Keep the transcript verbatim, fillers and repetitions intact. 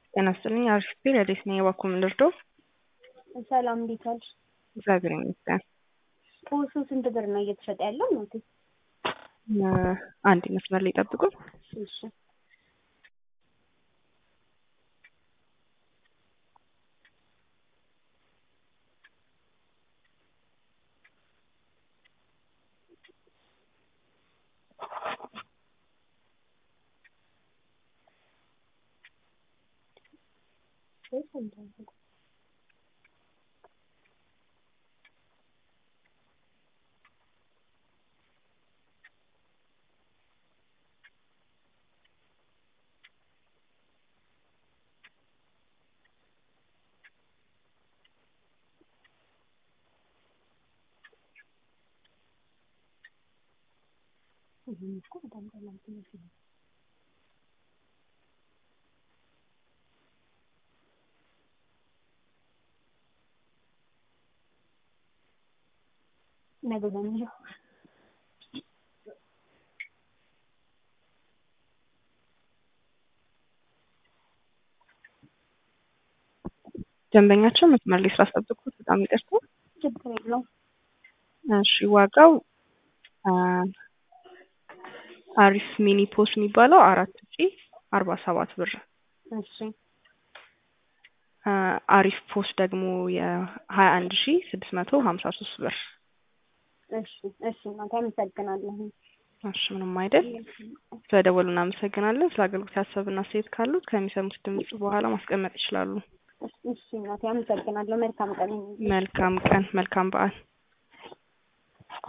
ጤና ይስጥልኝ። አሪፍ ቢል አዲስ ነኝ። እባክዎ ምን ልርዳው? ሰላም እንዴት ዋልሽ? እግዚአብሔር ይመስገን። ፖሱ ስንት ብር ነው እየተሸጠ ያለው? ነው አንድ መስመር ላይ ጠብቁ። እሺ ነገ ነው ደንበኛቸው መስመር ላይ ስላስጠበቁት በጣም ይቅርታ። ችግር የለውም። እሺ ዋጋው አሪፍ ሚኒ ፖስ የሚባለው አራት ሺ አርባ ሰባት ብር። እሺ አሪፍ ፖስ ደግሞ የሀያ አንድ ሺ ስድስት መቶ ሀምሳ ሶስት ብር። እሺ እሺ እናቴ አመሰግናለሁ። እሺ ምንም አይደል። ስለደወሉ እናመሰግናለን። ስለ አገልግሎት ሀሳብና አስተያየት ካሉት ከሚሰሙት ድምጽ በኋላ ማስቀመጥ ይችላሉ። እሺ እናቴ አመሰግናለሁ። መልካም ቀን። መልካም ቀን፣ መልካም በዓል።